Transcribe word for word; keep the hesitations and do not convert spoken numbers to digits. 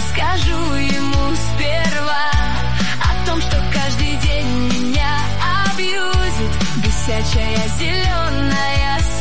Скажу ему сперва о том, что каждый день меня абьюзит бесячая зеленая